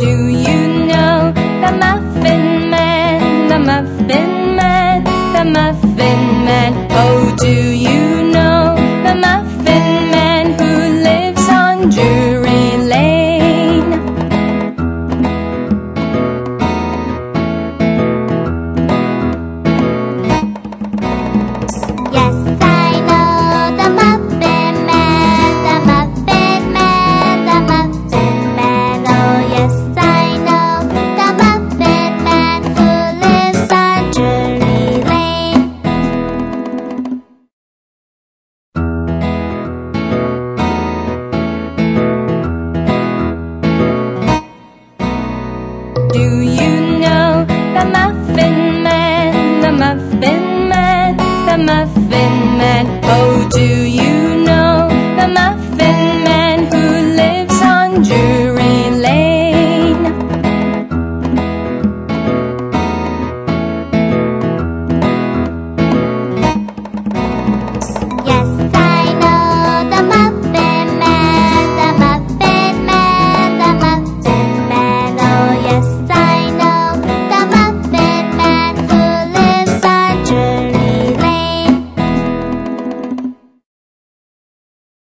Do you know the Muffin Man, the Muffin Man, the Muffin Man? Oh, do you know the Muffin Man who lives on Drury Lane? Yes, I know the Muffin Man, the Muffin Man, the Muffin Man. Oh, yes, I know the Muffin Man who lives on Drury Lane. Do you know the Muffin Man, the Muffin Man, the Muffin Man? Oh, do you